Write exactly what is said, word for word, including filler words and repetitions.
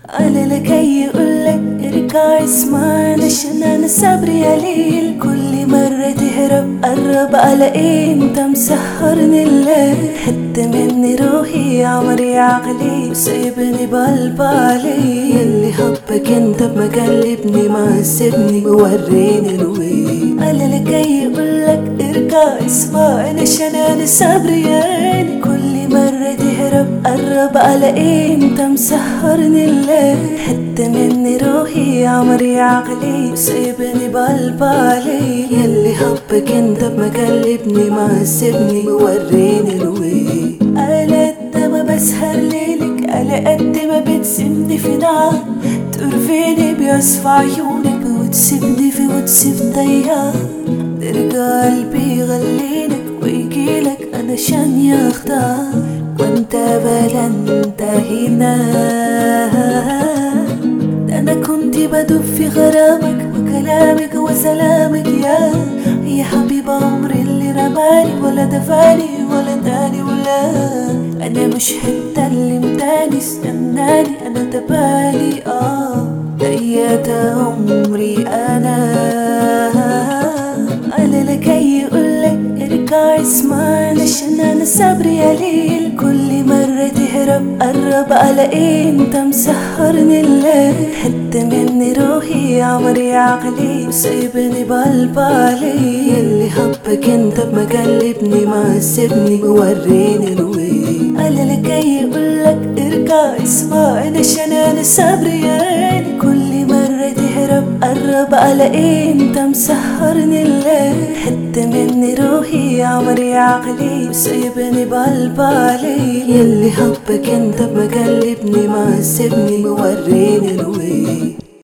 على لكي يقولك ارجع اسمعني عشان انا صبري قليل. كل مرة تهرب قرب على ايه انت مسهرني الليل. حتة مني روحي عمري عقلي وسايبني بقلب علي. ياللي حبك انت بمقلبني معذبني موريني الويل. على لكي يقولك ارجع اسمعني عشان انا صبري قليل. كل مرة تهرب قرب على ايه انت مسهرني الليل. حتة مني روحي عمري عقلي وسايبني بقلب علي. ياللي حبك انت بمقلبني معذبني موريني الويل. على قد ما بسهر ليلك على قد ما بتسيبني في نار. تقرفيني بيصفى عيونك وتسيبني في وتسيب ضياع. ترجع قلبي يغليلك ويجيلك انا شان يختار. وانت بلا انت هنا ده انا كنت بدوب في غرامك وكلامك وسلامك. يا يا حبيب عمري اللي رماني ولا دفاني ولا داني ولا. انا مش هتكلم استناني انا تبالي اه ضيعت عمري انا. على لكي يقولك ارجع اسمعني عشان انا صبري قليل. كل مرة تهرب قرب على ايه انت مسهرني الليل. حتة مني روحي عمري عقلي وسايبني بقلب علي. ياللي حبك انت بمقلبني معذبني موريني الويل. على لكي يقولك ارجع اسمعني عشان انا صبري قليل. كل مرة تهرب قرب على ايه انت مسهرني الليل. حتة مني روحي عمري عقلي وسايبني بقلب علي. ياللي حبك انت بمقلبني معذبني موريني الويل.